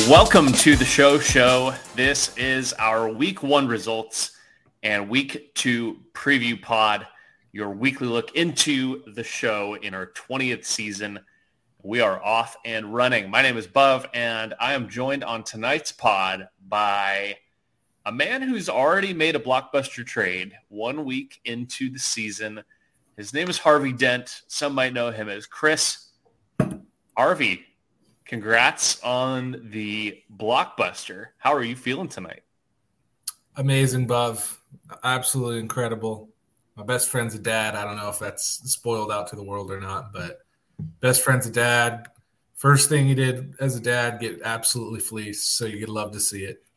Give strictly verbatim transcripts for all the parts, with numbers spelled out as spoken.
Welcome to the show show. This is our week one results and week two preview pod, your weekly look into the show in our twentieth season. We are off and running. My name is Buv, and I am joined on tonight's pod by a man who's already made a blockbuster trade one week into the season. His name is Harvey Dent. Some might know him as Chris. Harvey, congrats on the blockbuster. How are you feeling tonight? Amazing, Buv. Absolutely incredible. My best friend's a dad. I don't know if that's spoiled out to the world or not, but best friend's a dad. First thing he did as a dad, get absolutely fleeced, so you'd love to see it.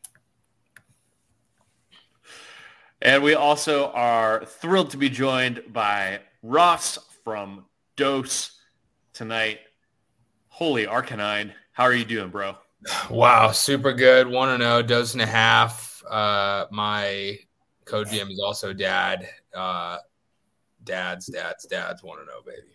And we also are thrilled to be joined by Ross from Dose tonight. Holy Arcanine, how are you doing, bro? Wow, super good. one and oh, dose and a half. Uh, my co-G M is also dad. Uh, dads, dads, dads, one and oh, baby.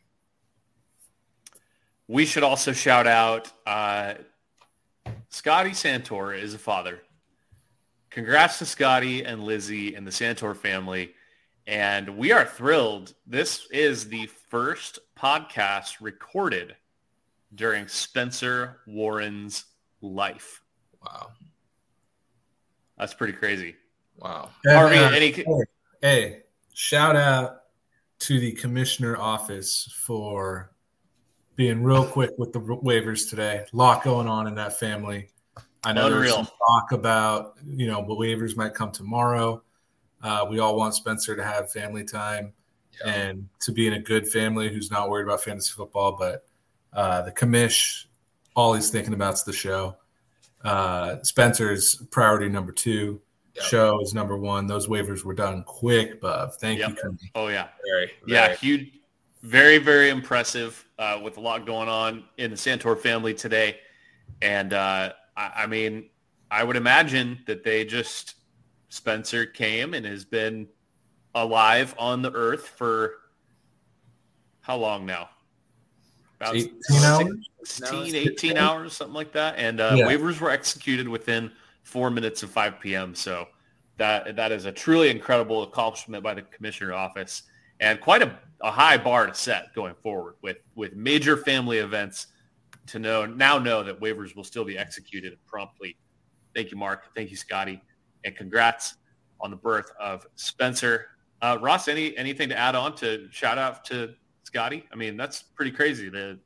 We should also shout out uh, Scotty Santor is a father. Congrats to Scotty and Lizzie and the Santor family. And we are thrilled. This is the first podcast recorded during Spencer Warren's life. Wow. That's pretty crazy. Wow. Harvey, uh, any... hey, hey, shout out to the commissioner office for being real quick with the waivers today. A lot going on in that family. I know Unreal. there's some talk about, you know, the waivers might come tomorrow. Uh, we all want Spencer to have family time Yeah. and to be in a good family who's not worried about fantasy football, but Uh, the commish, all he's thinking about is the show. Uh, Spencer's priority number two. Yep. Show is number one. Those waivers were done quick, Buv. Thank Yep. you, Cody. Oh, yeah. Very, Yeah, very. huge. Very, very impressive uh, with a lot going on in the Santor family today. And, uh, I, I mean, I would imagine that they just – Spencer came and has been alive on the earth for how long now? About eighteen hours? sixteen, eighteen hours, something like that. And uh, Yeah. waivers were executed within four minutes of five p.m. So that that is a truly incredible accomplishment by the commissioner office and quite a, a high bar to set going forward with, with major family events to know now know that waivers will still be executed promptly. Thank you, Mark. Thank you, Scotty. And congrats on the birth of Spencer. Uh, Ross, any anything to add on to shout out to Scotty? I mean, that's pretty crazy. The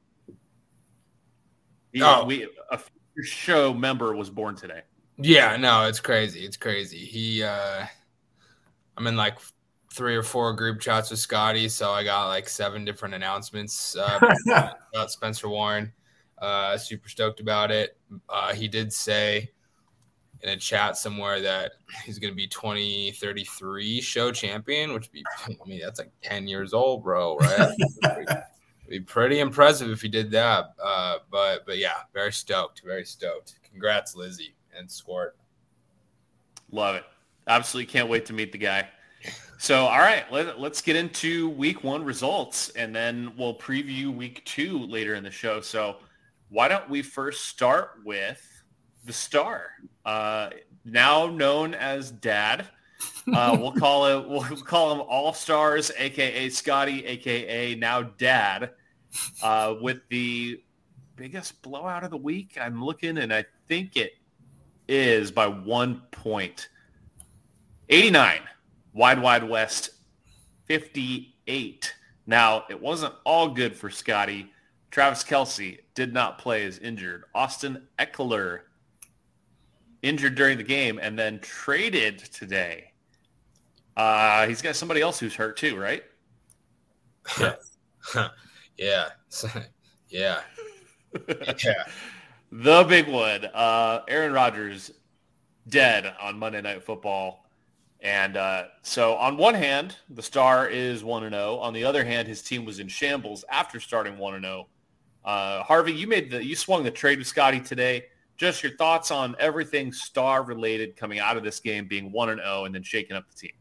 he, Oh. we a future show member was born today. Yeah, no, it's crazy. It's crazy. He, uh, I'm in like three or four group chats with Scotty, so I got like seven different announcements uh, about Spencer Warren. Uh, super stoked about it. Uh, he did say in a chat somewhere that he's going to be twenty thirty-three show champion, which would be, I mean, that's like ten years old, bro, right? It'd be pretty impressive if he did that. Uh, but, but yeah, very stoked, very stoked. Congrats, Lizzie and Squirt. Love it. Absolutely can't wait to meet the guy. So, all right, let, let's get into week one results, and then we'll preview week two later in the show. So why don't we first start with the star, uh, now known as Dad. Uh, we'll call it. We'll call him All Stars, aka Scotty, aka now Dad, uh, with the biggest blowout of the week. I'm looking, and I think it is by one point. eighty-nine, Wide Wide West, fifty-eight. Now it wasn't all good for Scotty. Travis Kelce did not play as injured. Austin Eckler injured during the game and then traded today. Uh, he's got somebody else who's hurt too, right? Yeah. yeah. yeah. Yeah. The big one, uh, Aaron Rodgers, dead on Monday Night Football. And uh, so on one hand, the star is one and oh. On the other hand, his team was in shambles after starting one and oh. Uh, Harvey, you made the you swung the trade with Scotty today. Just your thoughts on everything star related coming out of this game, being one and oh, and then shaking up the team.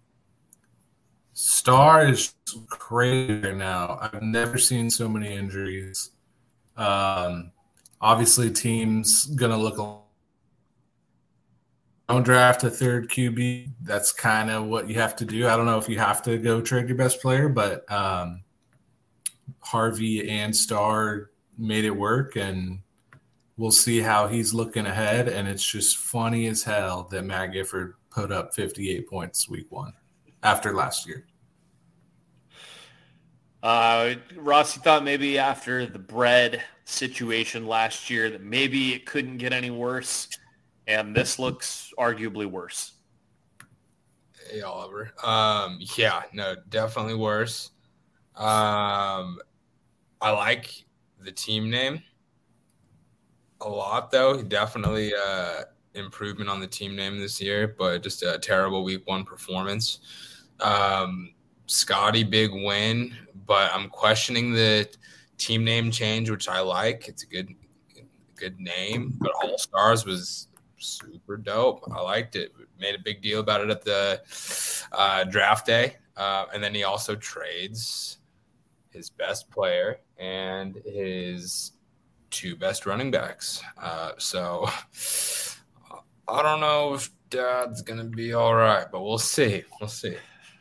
Star is crazy right now. I've never seen so many injuries. Um, obviously, teams gonna look don't draft a third Q B, that's kind of what you have to do. I don't know if you have to go trade your best player, but um, Harvey and Starr made it work, and we'll see how he's looking ahead. And it's just funny as hell that Matt Gifford put up fifty-eight points week one after last year. Uh, Ross, you thought maybe after the bread situation last year that maybe it couldn't get any worse, and this looks arguably worse. Hey, Oliver. Um, yeah, no, definitely worse. Um, I like the team name a lot, though. Definitely uh, improvement on the team name this year, but just a terrible week one performance. Um, Scotty, big win, but I'm questioning the team name change, which I like. It's a good, good name, but All Stars was super dope. I liked it. Made a big deal about it at the uh, draft day, uh, and then he also trades his best player and his two best running backs. Uh, so I don't know if Dad's gonna be all right, but we'll see. We'll see.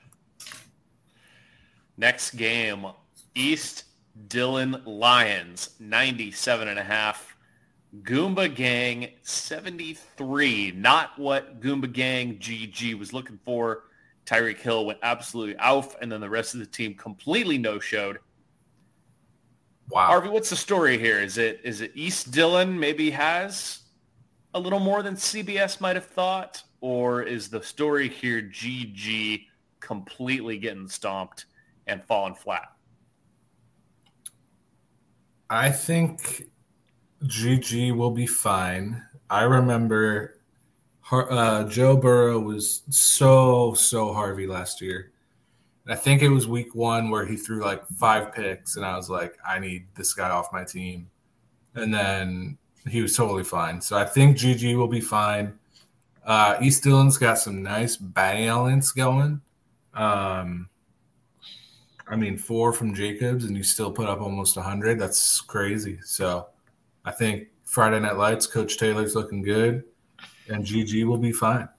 Next game, East Dillon Lions, ninety-seven and a half. Goomba Gang, seventy-three. Not what Goomba Gang G G was looking for. Tyreek Hill went absolutely off, and then the rest of the team completely no-showed. Wow. Harvey, what's the story here? Is it is it East Dillon maybe has a little more than C B S might have thought? Or is the story here G G completely getting stomped and falling flat? I think G G will be fine. I remember uh, Joe Burrow was so, so Harvey last year. I think it was week one where he threw like five picks, and I was like, I need this guy off my team. And then he was totally fine. So I think G G will be fine. Uh, East Dillon's got some nice balance going. Um, I mean, four from Jacobs, and you still put up almost one hundred. That's crazy. So I think Friday Night Lights, Coach Taylor's looking good, and G G will be fine.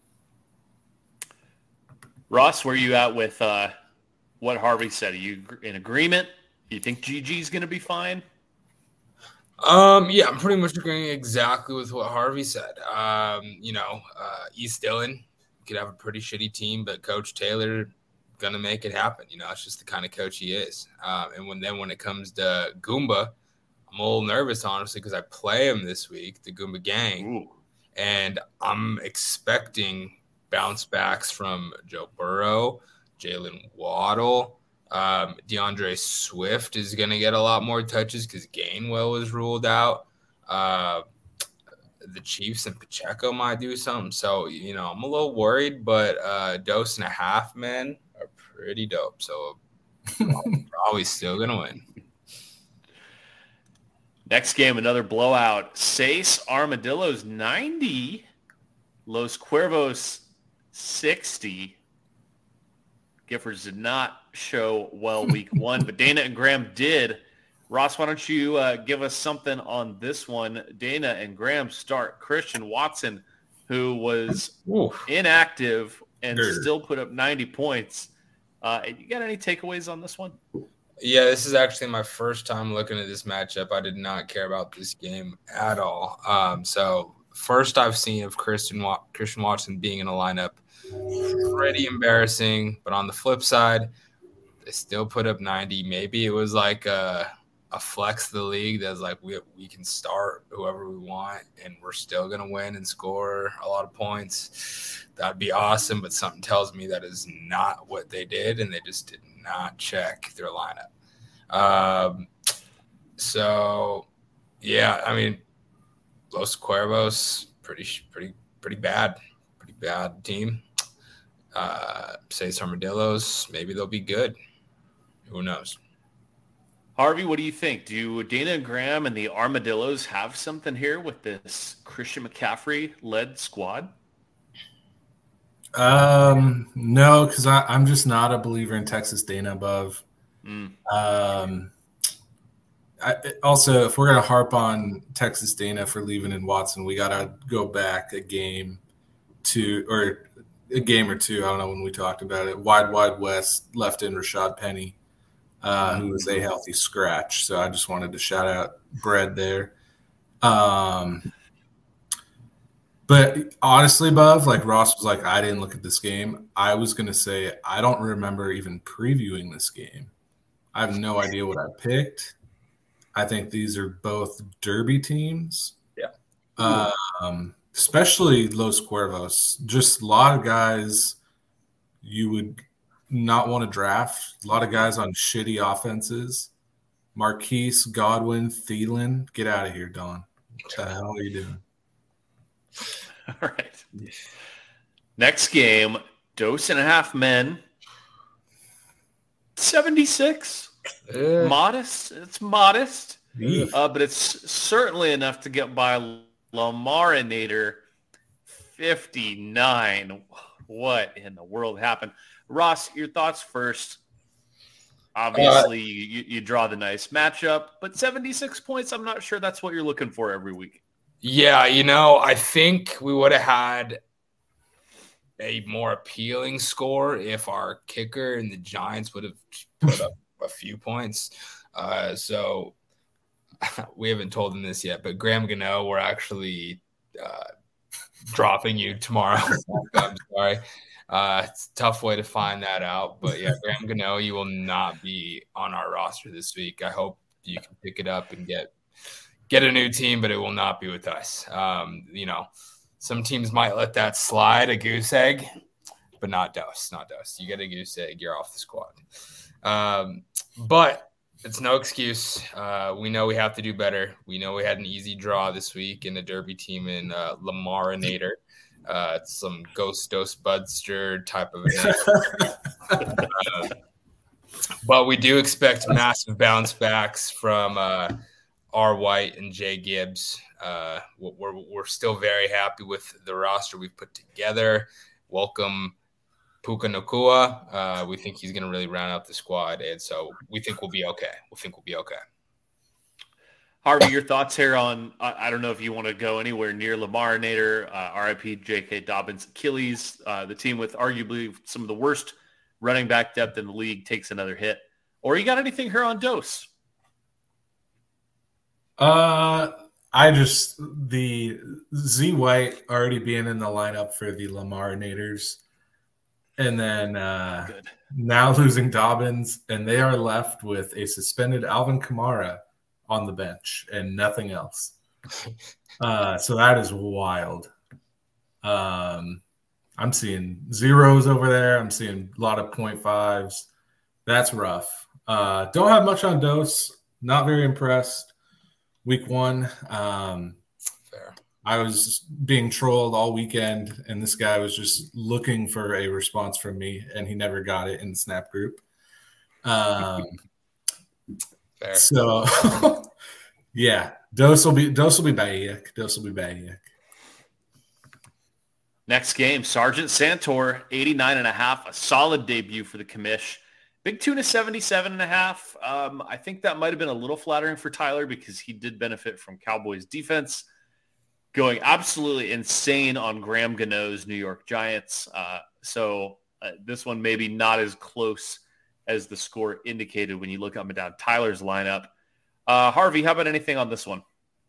Ross, where are you at with uh, what Harvey said? Are you in agreement? Do you think G G's going to be fine? Um, yeah, I'm pretty much agreeing exactly with what Harvey said. Um, you know, uh, East Dillon could have a pretty shitty team, but Coach Taylor gonna make it happen. You know, it's just the kind of coach he is. Um, and when then when it comes to Goomba, I'm a little nervous, honestly, because I play him this week, the Goomba Gang, Ooh. and I'm expecting bounce backs from Joe Burrow, Jalen Waddle. Um, DeAndre Swift is going to get a lot more touches because Gainwell was ruled out. Uh, the Chiefs and Pacheco might do something. So, you know, I'm a little worried, but uh, dose and a half men are pretty dope. So I'm probably still going to win. Next game, another blowout. Seis Armadillos ninety. Los Cuervos sixty. Giffords did not show well week one, but Dana and Graham did. Ross, why don't you uh, give us something on this one? Dana and Graham start Christian Watson, who was Oof. inactive and Durr. still put up ninety points. Uh, you got any takeaways on this one? Yeah, this is actually my first time looking at this matchup. I did not care about this game at all. Um, so first I've seen of Christian Wa- Christian Watson being in a lineup. Pretty embarrassing, but on the flip side, they still put up ninety. Maybe it was like a, a flex of the league that's like we we can start whoever we want and we're still going to win and score a lot of points. That'd be awesome, but something tells me that is not what they did, and they just did not check their lineup. Um, so, yeah, I mean, Los Cuervos, pretty, pretty, pretty bad, pretty bad team. Uh, Seis Armadillos, maybe they'll be good. Who knows? Harvey, what do you think? Do Dana and Graham and the Armadillos have something here with this Christian McCaffrey-led squad? Um, no, because I'm just not a believer in Texas Dana above. Mm. Um, I, also, if we're going to harp on Texas Dana for leaving in Watson, we got to go back a game two or a game or two. I don't know when we talked about it. Wide, wide west left in Rashad Penny, uh, who was a healthy scratch. So I just wanted to shout out Bread there. Um, but honestly, Buv, like Ross was like, I didn't look at this game. I was going to say, I don't remember even previewing this game. I have no idea what I picked. I think these are both derby teams. Yeah. Um, especially Los Cuervos. Just a lot of guys you would not want to draft. A lot of guys on shitty offenses. Marquise, Godwin, Thielen. Get out of here, Don. What the hell are you doing? All right. Next game, dose and a half men. seventy-six. Uh, Modest. It's modest. Yeah. Uh, but it's certainly enough to get by Lamarinator. fifty-nine. What in the world happened? Ross, your thoughts first. Obviously, uh, you, you draw the nice matchup, but seventy-six points, I'm not sure that's what you're looking for every week. Yeah, you know, I think we would have had a more appealing score if our kicker and the Giants would have put up a few points. Uh, so we haven't told them this yet, but Graham Gano, we're actually uh, dropping you tomorrow. I'm sorry. Uh, it's a tough way to find that out. But yeah, Graham Gano, you will not be on our roster this week. I hope you can pick it up and get get a new team, but it will not be with us. Um, you know, some teams might let that slide, a goose egg, but not Dose, not Dose. You get a goose egg, you're off the squad. Um, but it's no excuse. Uh, we know we have to do better. We know we had an easy draw this week in a derby team in uh, Lamarinator. Uh, it's some Ghost Dose Budster type of event. uh, but we do expect massive bounce backs from uh, R. White and Jay Gibbs. Uh, we're, we're still very happy with the roster we've put together. Welcome Puka Nacua. Uh, we think he's going to really round out the squad, and so we think we'll be okay. We think we'll be okay. Harvey, your thoughts here on, I, I don't know if you want to go anywhere near Lamarinator, uh, R I P J K Dobbins, Achilles, uh, the team with arguably some of the worst running back depth in the league takes another hit. Or you got anything here on Dose? Uh, I just, the Z White already being in the lineup for the Lamarinators. And then uh, now losing Dobbins, and they are left with a suspended Alvin Kamara on the bench and nothing else. Uh, so that is wild. Um, I'm seeing zeros over there. I'm seeing a lot of point fives. That's rough. Uh, don't have much on Dose. Not very impressed. Week one. Um, Fair. I was being trolled all weekend, and this guy was just looking for a response from me, and he never got it in the Snap group. Um, Fair. So, yeah, Dose will be Dose will be back. Dose will be back. Next game, Sergeant Santor, eighty-nine and a half, a solid debut for the commish. Big Tuna, seventy-seven and a half. Um, I think that might have been a little flattering for Tyler because he did benefit from Cowboys defense going absolutely insane on Graham Gano's New York Giants. Uh, so uh, this one maybe not as close as the score indicated when you look up and down Tyler's lineup. Uh, Harvey, how about anything on this one?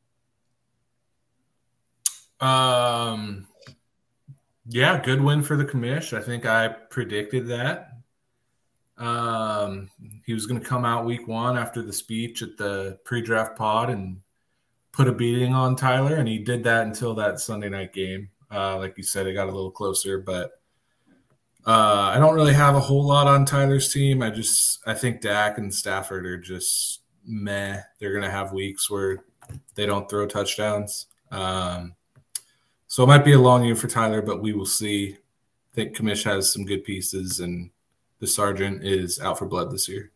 Um, yeah, good win for the commish. I think I predicted that. Um, he was going to come out week one after the speech at the pre-draft pod and put a beating on Tyler, and he did that until that Sunday night game. Uh, like you said, it got a little closer, but uh, I don't really have a whole lot on Tyler's team. I just I think Dak and Stafford are just meh. They're going to have weeks where they don't throw touchdowns. Um, so it might be a long year for Tyler, but we will see. I think Commish has some good pieces, and the Sergeant is out for blood this year.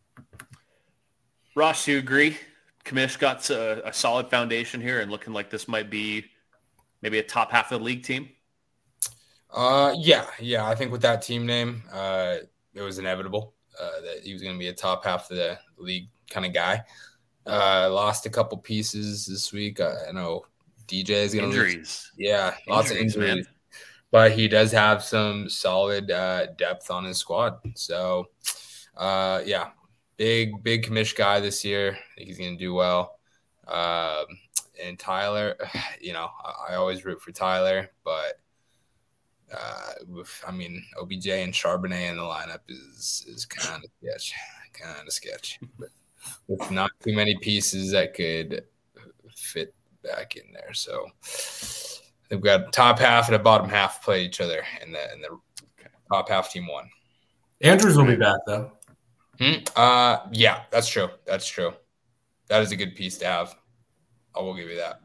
Ross, you agree? Commish got a, a solid foundation here and looking like this might be maybe a top half of the league team? Uh, yeah, yeah. I think with that team name, uh, it was inevitable uh, that he was going to be a top half of the league kind of guy. Uh, lost a couple pieces this week. I, I know D J is going to injuries. Lose. Yeah, lots injuries, of injuries. Man. but he does have some solid uh, depth on his squad. So, uh, yeah, big, big commish guy this year. I think he's going to do well. Um, and Tyler, you know, I, I always root for Tyler, but uh, with, I mean, O B J and Charbonnet in the lineup is is kind of sketch, kind of sketch. But with not too many pieces that could fit back in there, so they've got top half and the bottom half play each other, and the and the top half team won. Andrews will be back though. Hmm? Uh, yeah, that's true. That's true. That is a good piece to have. I will give you that.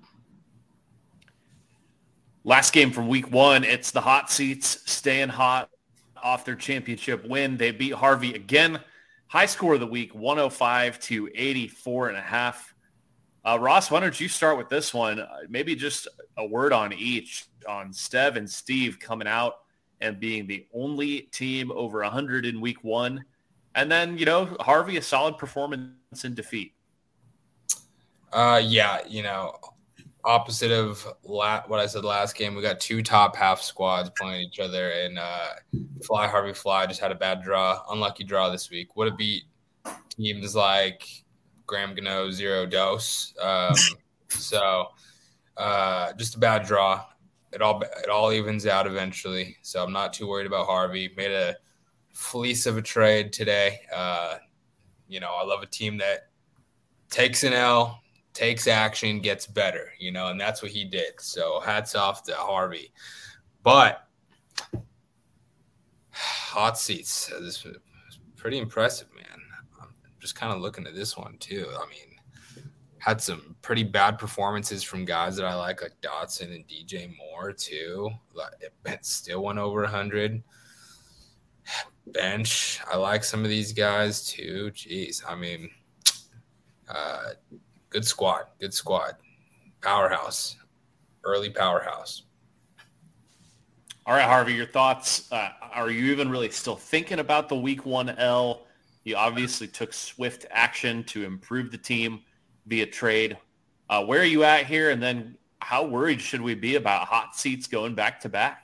Last game from week one, it's the hot seats staying hot off their championship win. They beat Harvey again. High score of the week, one oh five to eighty-four and a half. Uh, Ross, why don't you start with this one? Uh, maybe just a word on each, on Stev and Steve coming out and being the only team over one hundred in week one. And then, you know, Harvey, a solid performance in defeat. Uh, yeah, you know, opposite of la- what I said last game, we got two top half squads playing each other, and uh, Fly Harvey Fly just had a bad draw, unlucky draw this week. Would have beat teams like Graham Gano, Zero Dose. Um, so uh, just a bad draw. It all it all evens out eventually. So I'm not too worried about Harvey. Made a fleece of a trade today. Uh, you know, I love a team that takes an L, takes action, gets better, you know, and that's what he did. So hats off to Harvey. But hot seats, this was pretty impressive, man. I'm just kind of looking at this one too. I mean, had some pretty bad performances from guys that I like, like Dotson and D J Moore too. It still went over one hundred. Bench, I like some of these guys too. Jeez, I mean, uh, good squad, good squad. Powerhouse, early powerhouse. All right, Harvey, your thoughts. Uh, are you even really still thinking about the week one L? You obviously took swift action to improve the team via trade. Uh, where are you at here? And then how worried should we be about hot seats going back to back?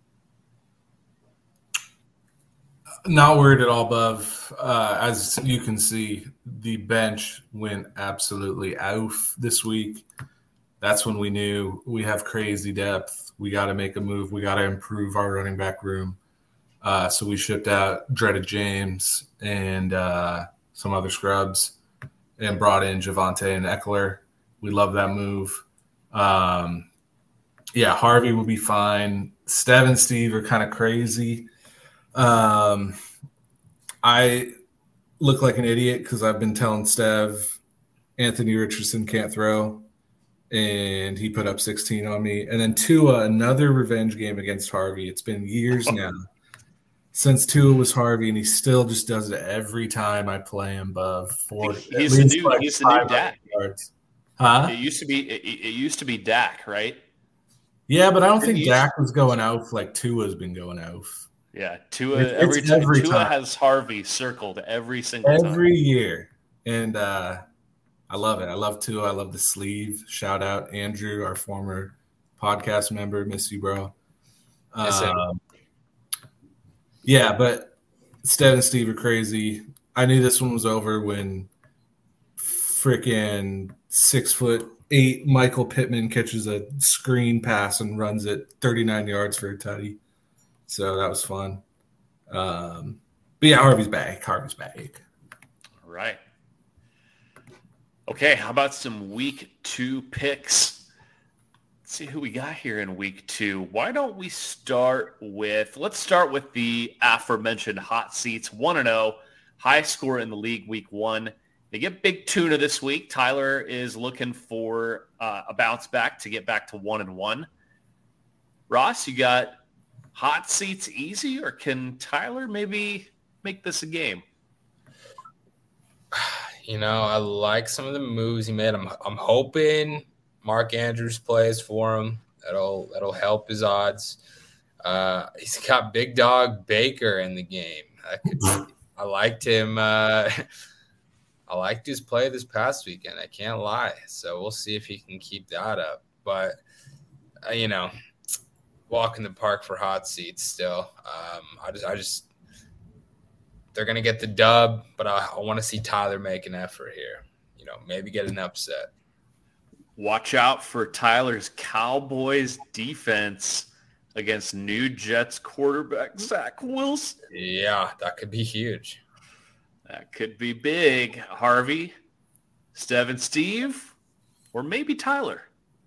Not worried at all, Buv. Uh, as you can see, the bench went absolutely off this week. That's when we knew we have crazy depth. We got to make a move. We got to improve our running back room. Uh, so we shipped out Dreaded James and uh, some other scrubs and brought in Javante and Eckler. We love that move. Um, yeah, Harvey will be fine. Stev and Steve are kind of crazy. Um, I look like an idiot because I've been telling Stev Anthony Richardson can't throw, and he put up sixteen on me. And then Tua, another revenge game against Harvey. It's been years now since Tua was Harvey, and he still just does it every time I play him above four. He's the new, like he's the new Dak. Yards. Huh? It used to be it, it used to be Dak, right? Yeah, but I don't think Dak was going out like Tua's been going out. Yeah, Tua it's, every, it's time, every Tua time. has Harvey circled every single every time. Every year. And uh, I love it. I love Tua. I love the sleeve. Shout out Andrew, our former podcast member. Miss you, bro. Um, yeah, but Stev and Steve are crazy. I knew this one was over when freaking six foot eight Michael Pittman catches a screen pass and runs it thirty-nine yards for a tutty. So that was fun. Um, but yeah, Harvey's back. Harvey's back. All right. Okay, how about some week two picks? Let's see who we got here in week two. Why don't we start with, let's start with the aforementioned hot seats, one and oh, high score in the league week one. They get big tuna this week. Tyler is looking for uh, a bounce back to get back to one and one. Ross, you got hot seats easy, or can Tyler maybe make this a game? You know, I like some of the moves he made. I'm I'm hoping Mark Andrews plays for him. That'll that'll help his odds. Uh, he's got big dog Baker in the game. I could I liked him. Uh, I liked his play this past weekend. I can't lie. So we'll see if he can keep that up. But uh, you know, walk in the park for hot seats still. Um, I just, I just, they're going to get the dub, but I, I want to see Tyler make an effort here. You know, maybe get an upset. Watch out for Tyler's Cowboys defense against new Jets quarterback Zach Wilson. Yeah, that could be huge. That could be big. Harvey, Stev and Steve, or maybe Tyler.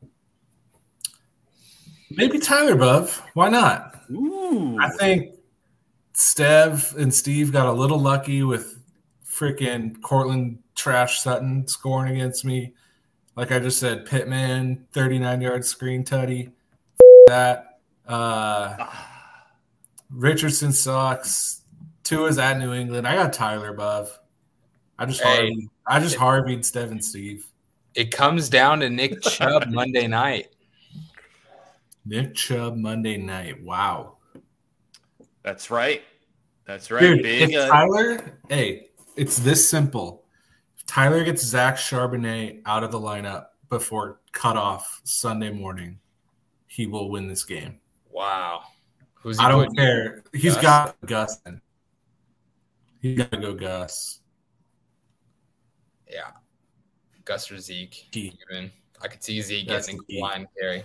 Maybe Tyler, Buv. Why not? Ooh. I think Stev and Steve got a little lucky with freaking Cortland Trash Sutton scoring against me. Like I just said, Pittman, thirty-nine-yard screen tutty. That. Uh, Richardson sucks. Tua's at New England. I got Tyler, Buv. I just Hey, Harvey. I just Harvey'd Stev and Steve. It comes down to Nick Chubb Monday night. Nick Chubb Monday night. Wow. That's right. That's right. Dude, Big, if uh, Tyler, hey, it's this simple. If Tyler gets Zach Charbonnet out of the lineup before cutoff Sunday morning, he will win this game. Wow. Who's he I don't putting? care. He's Gus? got Gus in. He's got to go Gus. Yeah. Gus or Zeke. He- Even. I could see Zeke That's getting the key. a line carry.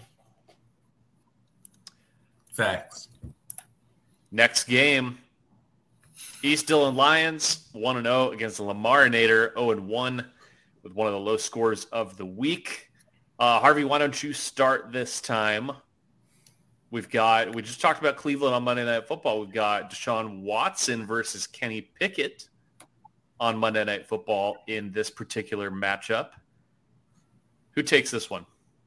Facts. Next game, East Dillon Lions, one and oh against the Lamarinator, oh and one with one of the low scores of the week. Uh, Harvey, why don't you start this time? We've got, we just talked about Cleveland on Monday Night Football. We've got Deshaun Watson versus Kenny Pickett on Monday Night Football in this particular matchup. Who takes this one?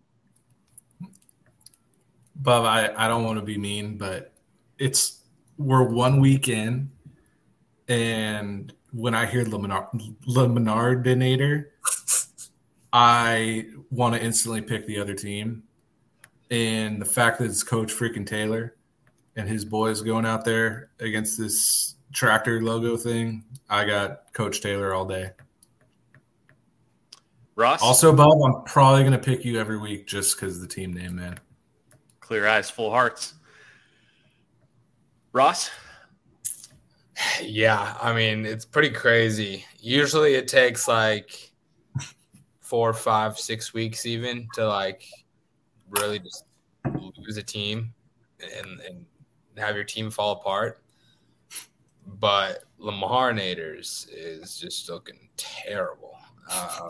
Bub, I, I don't want to be mean, but it's we're one week in, and when I hear Lemonardinator, I want to instantly pick the other team. And the fact that it's Coach freaking Taylor and his boys going out there against this tractor logo thing, I got Coach Taylor all day. Ross? Also, Bob, I'm probably going to pick you every week just because of the team name, man. Clear eyes, full hearts. Ross? Yeah, I mean, it's pretty crazy. Usually it takes like four, five, six weeks even to like really just lose a team and, and have your team fall apart. But Lamarnators is just looking terrible. Um,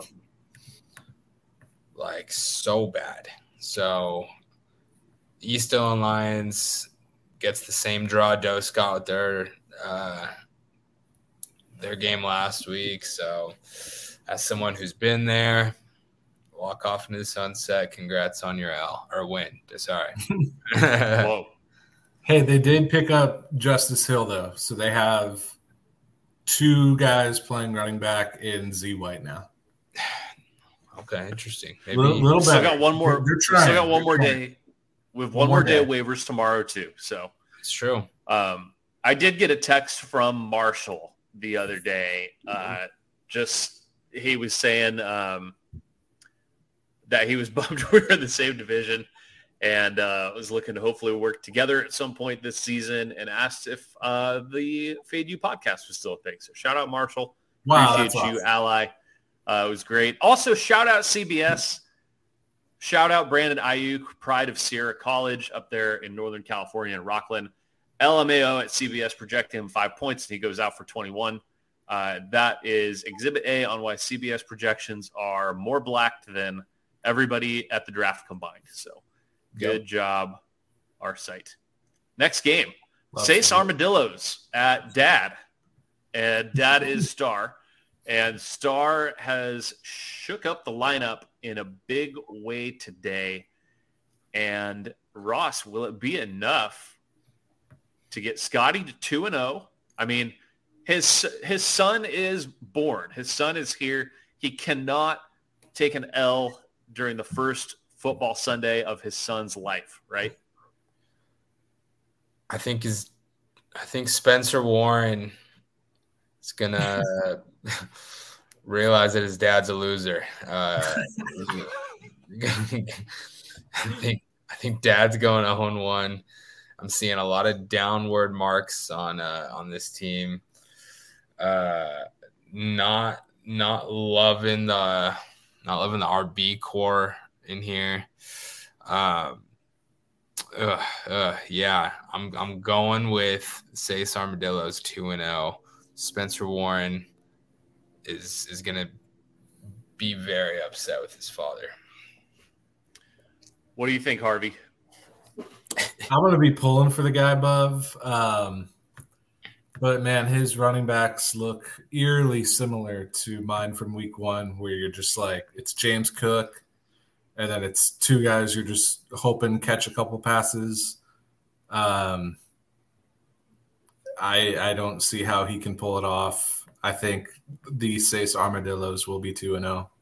like so bad. So East Dillon Lions gets the same draw Dose got with their uh, their game last week. So as someone who's been there, walk off into the sunset. Congrats on your L or win. Sorry. Whoa. Hey, they did pick up Justice Hill, though. So they have two guys playing running back in Z White now. Okay, interesting. Maybe Little, little Still better. got one more. They're- they're Still trying. got one They're more trying. day. We have One one more more day of day. waivers tomorrow too. So it's true. um, I did get a text from Marshall the other day. Uh, just he was saying um, that he was bummed we were in the same division and uh, was looking to hopefully work together at some point this season, and asked if uh, the Fade You podcast was still a thing. So shout out Marshall. Wow, Appreciate that's you, awesome. ally. Uh, it was great. Also, shout out C B S. Shout out Brandon Ayuk, pride of Sierra College up there in Northern California in Rockland. L M A O at C B S projected him five points, and he goes out for twenty-one. Uh, that is Exhibit A on why C B S projections are more blacked than everybody at the draft combined. So good Yep. job, our site. Next game, Love Sace it. Armadillos at Dad. And Dad is Star. And Star has shook up the lineup in a big way today. And Ross, will it be enough to get Scotty to two and oh? I mean, his his son is born. His son is here. He cannot take an L during the first football Sunday of his son's life, right? I think is I think Spencer Warren is gonna realize that his dad's a loser. Uh, I think I think Dad's going oh and one. I'm seeing a lot of downward marks on uh, on this team. Uh, not not loving the not loving the R B core in here. Um, uh, uh, yeah, I'm I'm going with Sace Armadillos two and zero. Spencer Warren is is gonna be very upset with his father. What do you think, Harvey? I'm going to be pulling for the guy above. Um, but, man, his running backs look eerily similar to mine from week one, where you're just like, it's James Cook, and then it's two guys you're just hoping catch a couple passes. Um, I I don't see how he can pull it off. I think the Sace Armadillos will be two and oh.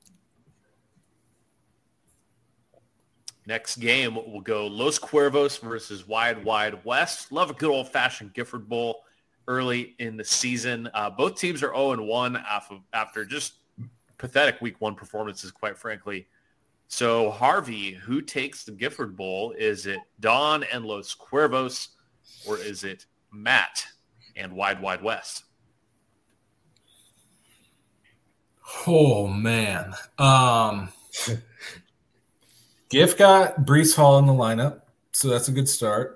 Next game, we'll go Los Cuervos versus Wide Wide West. Love a good old-fashioned Gifford Bowl early in the season. Uh, both teams are oh and one after just pathetic week one performances, quite frankly. So, Harvey, who takes the Gifford Bowl? Is it Don and Los Cuervos, or is it Matt and Wide Wide West? Oh, man. Um... Giff got Breece Hall in the lineup, so that's a good start.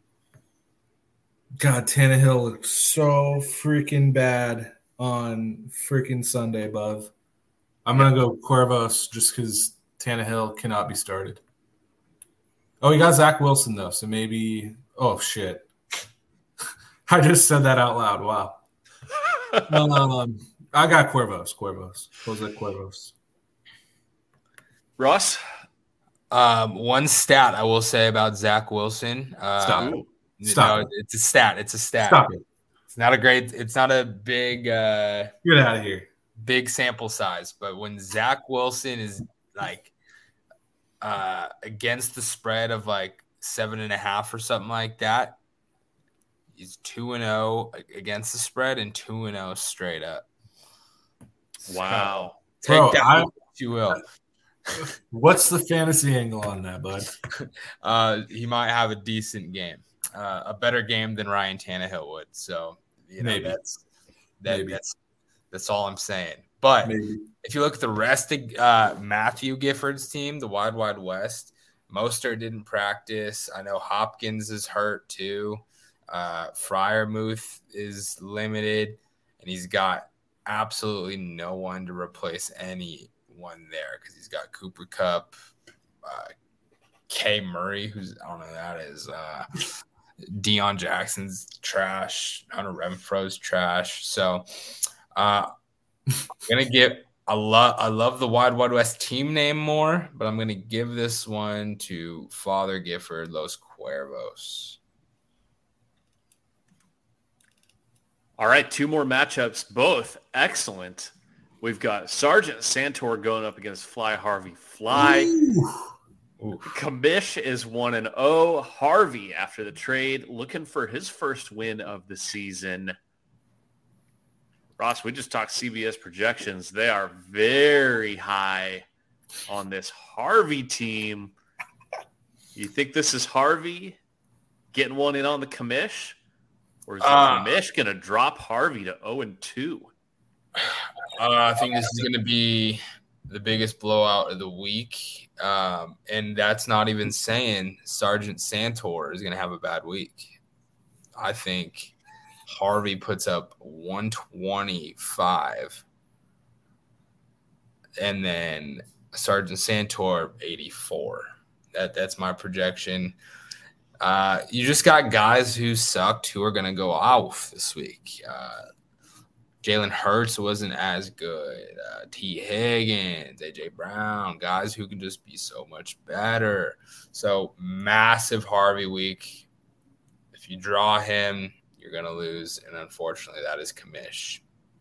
God, Tannehill looked so freaking bad on freaking Sunday, Bub. I'm going to go Cuervos just because Tannehill cannot be started. Oh, he got Zach Wilson, though, so maybe – oh, shit. I just said that out loud. Wow. um, I got Cuervos, Cuervos. Jose Cuervos. Ross? Um, one stat I will say about Zach Wilson. Uh, Stop it. Stop no, it. It's a stat. It's a stat. Stop it. It's not a great. It's not a big. Uh, Get out of here. Big sample size, but when Zach Wilson is like uh, against the spread of like seven and a half or something like that, he's two and zero against the spread and two and zero straight up. Wow. So, take Bro, that I, if you will. What's the fantasy angle on that, bud? Uh, he might have a decent game, uh, a better game than Ryan Tannehill would. So, you know, Maybe. that's that, Maybe. that's that's all I'm saying. But Maybe. if you look at the rest of uh, Matthew Gifford's team, the Wide Wide West, Mostert didn't practice. I know Hopkins is hurt too. Uh, Freiermuth is limited, and he's got absolutely no one to replace any. One there because he's got Cooper Kupp, uh, K Murray, who's I don't know who that is. Uh, Deion Jackson's trash. Hunter Renfro's trash. So uh, I'm gonna get I love I love the Wide Wide West team name more, but I'm gonna give this one to Father Gifford, Los Cuervos. All right, two more matchups, both excellent. We've got Sergeant Santor going up against Fly Harvey Fly. Ooh. Kamish is one and oh. Harvey, after the trade, looking for his first win of the season. Ross, we just talked C B S projections. They are very high on this Harvey team. You think this is Harvey getting one in on the Kamish? Or is the Uh, Kamish going to drop Harvey to oh and two? Uh, I think this is going to be the biggest blowout of the week. Um, and that's not even saying Sergeant Santor is going to have a bad week. I think Harvey puts up one twenty-five. And then Sergeant Santor, eighty-four. That That's my projection. Uh, you just got guys who sucked who are going to go off this week. Uh, Jalen Hurts wasn't as good. Uh, T. Higgins, A J. Brown, guys who can just be so much better. So massive Harvey week. If you draw him, you're going to lose. And unfortunately, that is Kamish.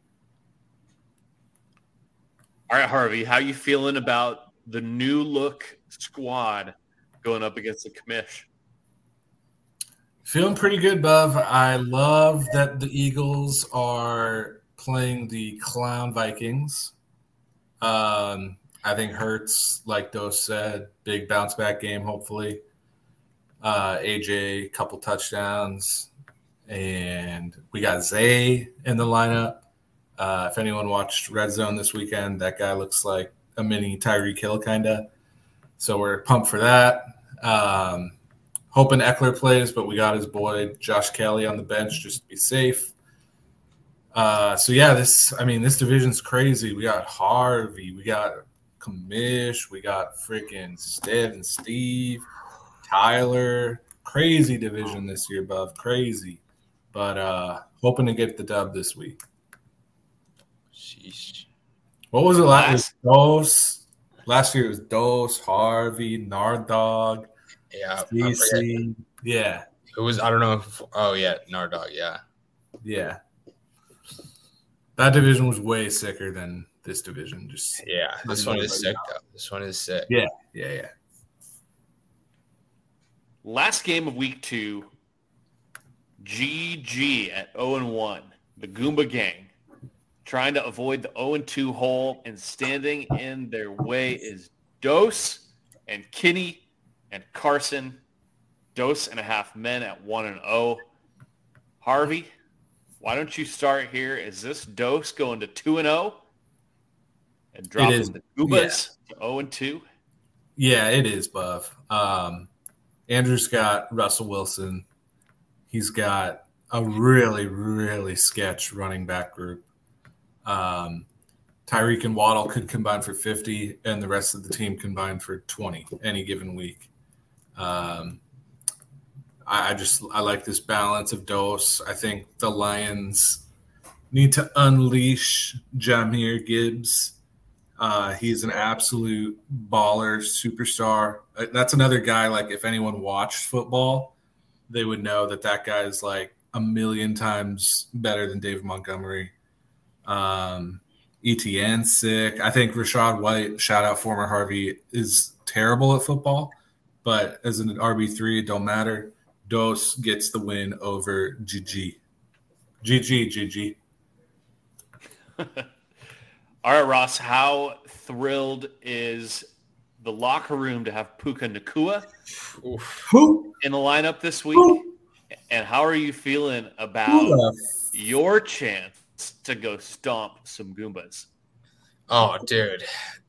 All right, Harvey, how you feeling about the new look squad going up against the Kamish? Feeling pretty good, Bub. I love that the Eagles are playing the Clown Vikings. Um, I think Hurts, like Dose said, big bounce back game, hopefully. Uh, A J, couple touchdowns. And we got Zay in the lineup. Uh, if anyone watched Red Zone this weekend, that guy looks like a mini Tyreek Hill kind of. So we're pumped for that. Um, hoping Eckler plays, but we got his boy Josh Kelly on the bench just to be safe. Uh, so yeah, this I mean this division's crazy. We got Harvey, we got Kamish, we got freaking Stev and Steve, Tyler. Crazy division this year, Buff. Crazy. But uh, hoping to get the dub this week. Sheesh. What was it last? It was Dose. Last year it was Dose, Harvey, Nardog, Yeah, C C. Yeah. Who was I don't know. If, oh yeah, Nardog. Yeah. Yeah. That division was way sicker than this division. Just yeah. This one is sick though. This one is sick. Yeah. Yeah. Yeah. Last game of week two. G G at oh and one. The Goomba Gang. Trying to avoid the oh and two hole, and standing in their way is Dose and Kinney and Carson. Dose and a half men at one and oh. Harvey, why don't you start here? Is this Dose going to two and oh and dropping the Goombas yeah. to oh and two? Yeah, it is, Buff. Um, Andrew's got Russell Wilson. He's got a really, really sketch running back group. Um, Tyreek and Waddle could combine for fifty, and the rest of the team combined for twenty any given week. Um, I, I just I like this balance of Dose. I think the Lions need to unleash Jahmyr Gibbs. Uh, he's an absolute baller, superstar. That's another guy, like, if anyone watched football, they would know that that guy is like a million times better than David Montgomery. Um, E T N sick. I think Rachaad White, shout out former Harvey, is terrible at football, but as an R B three, it don't matter. Dose gets the win over G G. G G, G G. All right, Ross, how thrilled is the locker room to have Puka Nacua Who? in the lineup this week? Who? And how are you feeling about Who? your chance to go stomp some Goombas? Oh, dude.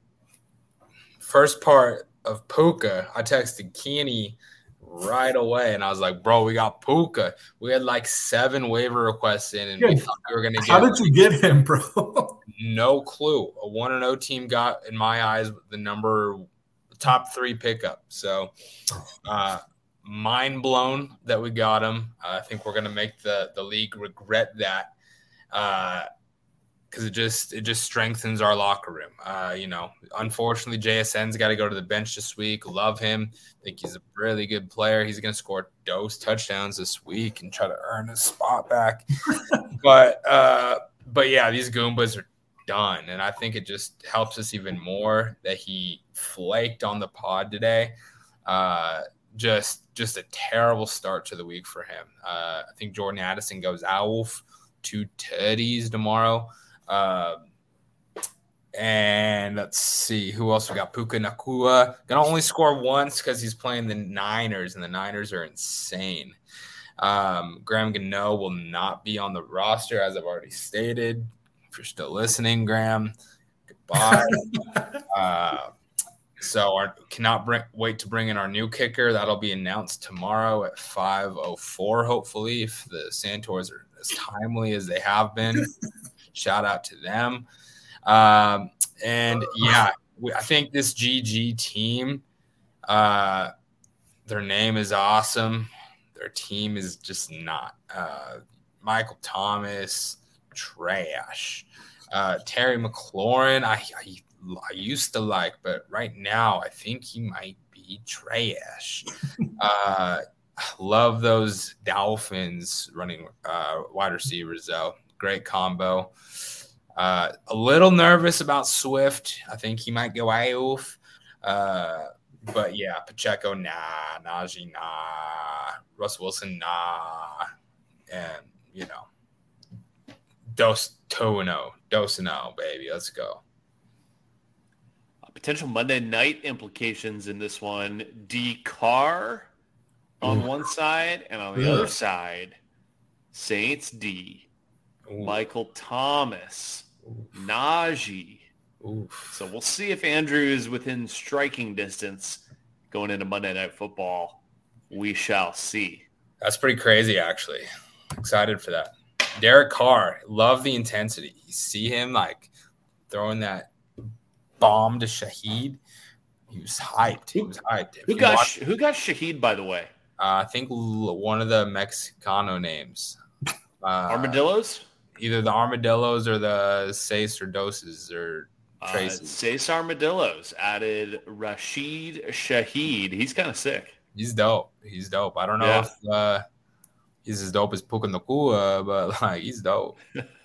First part of Puka, I texted Kenny right away, and I was like, bro, we got Puka. We had like seven waiver requests in, and yeah. we thought we were going to get How did you get him, bro? No clue. A one and oh team got, in my eyes, the number top three pickup. So uh, mind blown that we got him. Uh, I think we're going to make the, the league regret that. Uh, because it just it just strengthens our locker room. Uh, you know, unfortunately, J S N's got to go to the bench this week. Love him. I think he's a really good player. He's going to score Dose touchdowns this week and try to earn his spot back. but uh, but yeah, these Goombas are done, and I think it just helps us even more that he flaked on the pod today. Uh, just just a terrible start to the week for him. Uh, I think Jordan Addison goes out two tutties tomorrow. Um, and let's see who else we got. Puka Nacua gonna only score once because he's playing the Niners, and the Niners are insane. Um, Graham Gano will not be on the roster, as I've already stated. If you're still listening, Graham, goodbye. uh, so our cannot bring, wait to bring in our new kicker. That'll be announced tomorrow at five oh four, hopefully, if the Santors are as timely as they have been. Shout out to them. Um, and, yeah, we, I think this G G team, uh, their name is awesome. Their team is just not. Uh, Michael Thomas, trash. Uh, Terry McLaurin, I, I I used to like, but right now I think he might be trash. uh, love those Dolphins running uh, wide receivers, though. Great combo. Uh, a little nervous about Swift. I think he might go off. Uh, but, yeah, Pacheco, nah. Najee, nah. Russell Wilson, nah. And, you know, Dos, two and oh. Dos and oh, baby. Let's go. Potential Monday night implications in this one. D. Carr on Ooh. one side, and on the Yeah. other side, Saints D. Ooh. Michael Thomas, Najee. Oof. So we'll see if Andrew is within striking distance going into Monday Night Football. We shall see. That's pretty crazy, actually. Excited for that. Derek Carr, love the intensity. You see him like throwing that bomb to Shaheed. He was hyped. He was hyped. If Who you got watch- who got Shaheed, by the way? uh, I think l- one of the Mexicano names. Uh, Armadillos? Either the Armadillos or the Seis or Doses or Uh, Tracy. Seis Armadillos added Rashid Shaheed. He's kind of sick. He's dope. He's dope. I don't know Yeah. if uh, he's as dope as Puka Nakua, but like he's dope.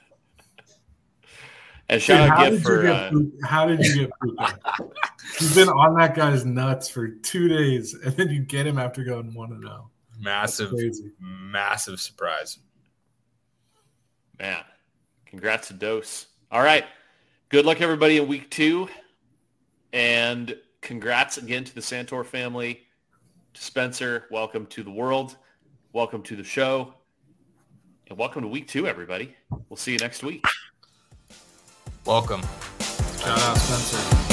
And shout Dude, out how, gift did for you uh, get, Puka- how did you get Puka? You've been on that guy's nuts for two days, and then you get him after going one and zero. Massive, Crazy. massive surprise. man. Congrats to Dose. All right. Good luck, everybody, in week two. And congrats again to the Santor family. To Spencer, welcome to the world. Welcome to the show. And welcome to week two, everybody. We'll see you next week. Welcome. Shout out Spencer.